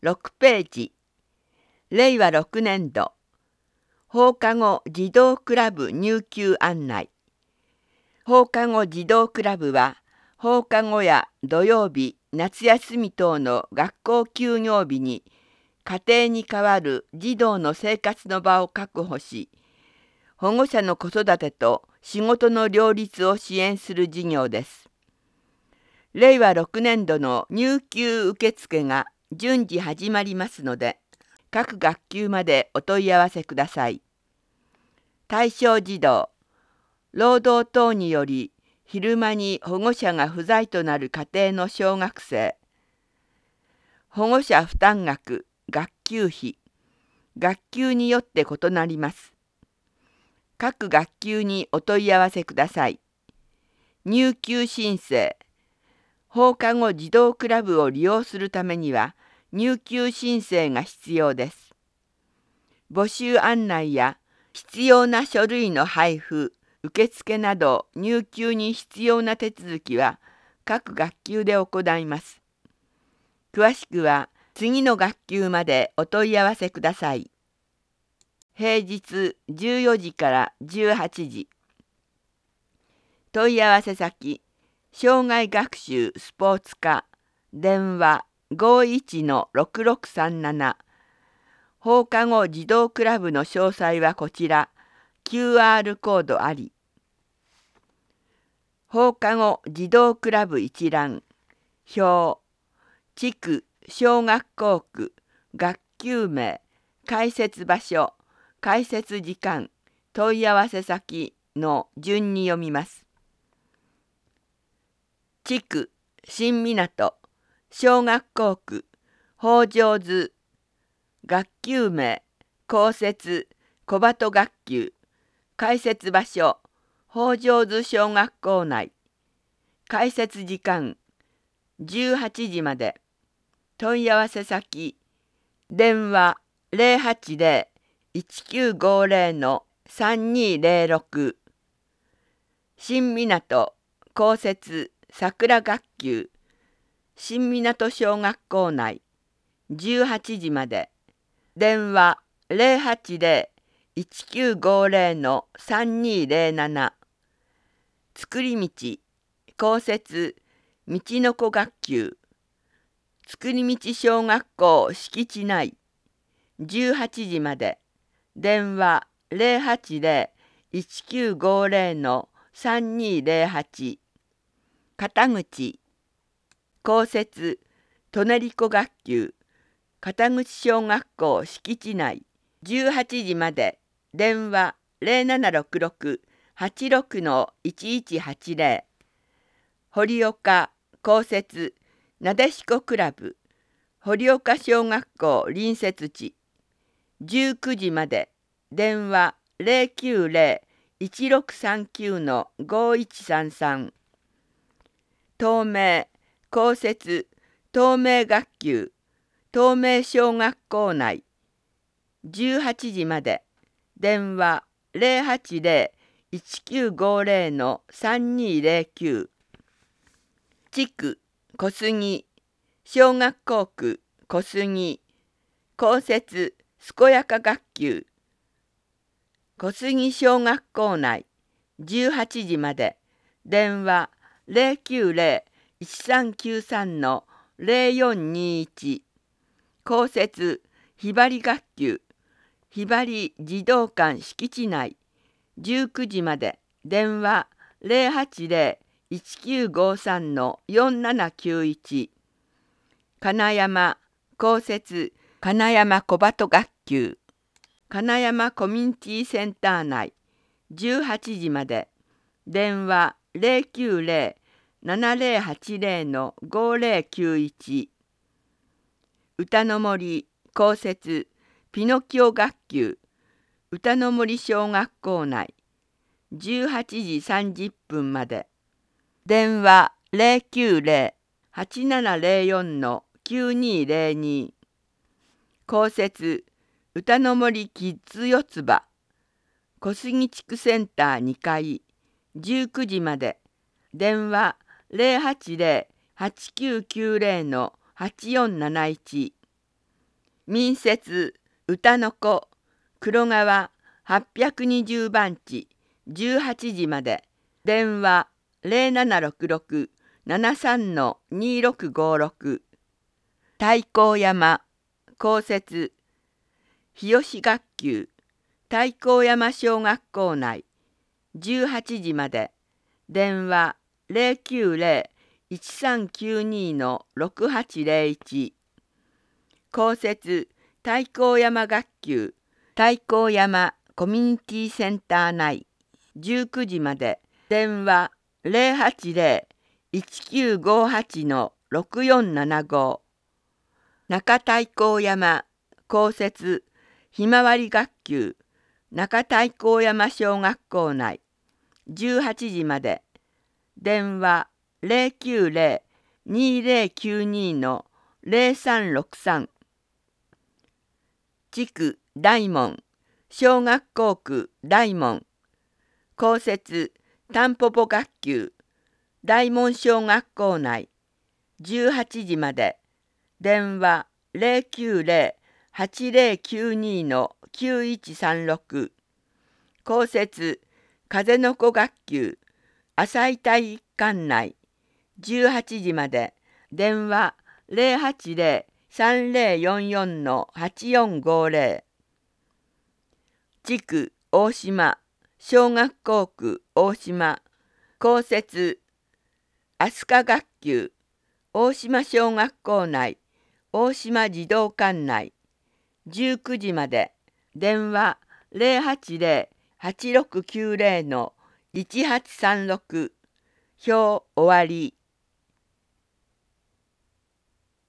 6ページ、令和6年度、放課後児童クラブ入休案内。放課後児童クラブは、放課後や土曜日、夏休み等の学校休業日に、家庭に代わる児童の生活の場を確保し、保護者の子育てと仕事の両立を支援する事業です。令和6年度の入休受付が順次始まりますので、各学級までお問い合わせください。対象児童、労働等により昼間に保護者が不在となる家庭の小学生、保護者負担額、学級費、学級によって異なります。各学級にお問い合わせください。入休申請、放課後児童クラブを利用するためには入休申請が必要です。募集案内や必要な書類の配布、受付など入休に必要な手続きは各学級で行います。詳しくは次の学級までお問い合わせください。平日14時から18時。問い合わせ先、障害学習スポーツ課、電話 51-6637。放課後児童クラブの詳細はこちら、QR コードあり。放課後児童クラブ一覧、表、地区、小学校区、学級名、開設場所、開設時間、問い合わせ先の順に読みます。地区、新港、小学校区、北条図、学級名、公設、小鳩学級、開設場所、北条図小学校内、開設時間、18時まで、問い合わせ先、電話080-1950-3206、新港、公設、桜学級、新港小学校内、18時まで、電話080-1950-3207、作り道、公設、道の子学級、作り道小学校敷地内、18時まで、電話080-1950-3208、片口、公設、舎人子学級、片口小学校敷地内、18時まで、電話0766-86-1180、堀岡、公設、なでしこクラブ、堀岡小学校隣接地、19時まで、電話090-1639-5133、東名、公設、東名学級、東名小学校内、18時まで、電話080-1950-3209、地区、小杉、小学校区、小杉、公設、健やか学級、小杉小学校内、18時まで、電話090-1393-0421、公設、ひばり学級、ひばり児童館敷地内、19時まで、電話080-1953-4791、金山、公設、金山小鳩学級、金山コミュニティセンター内、18時まで、電話090-7080-5091、歌の森、公設、ピノキオ学級、歌の森小学校内、18時30分まで、電話090-8704-9202、公設、歌の森キッズ四つ葉、小杉地区センター2階、19時まで、電話080-8990-8471、 民設歌の子黒川820番地18時まで。電話0766-73-2656。太閤山公設日吉学級太閤山小学校内18時まで。電話090-1392-6801。公設太閤山学級太閤山コミュニティセンター内19時まで。電話080-1958-6475。中太閤山公設ひまわり学級中太閤山小学校内18時まで。電話090-2092-0363。地区大門小学校区大門公設たんぽぽ学級大門小学校内18時まで。電話090-8092-9136。公設風の子学級浅井体育館内18時まで。電話080-3044-8450。地区大島小学校区大島公設飛鳥学級大島小学校内大島児童館内19時まで。電話080-8690-1836。表終わり。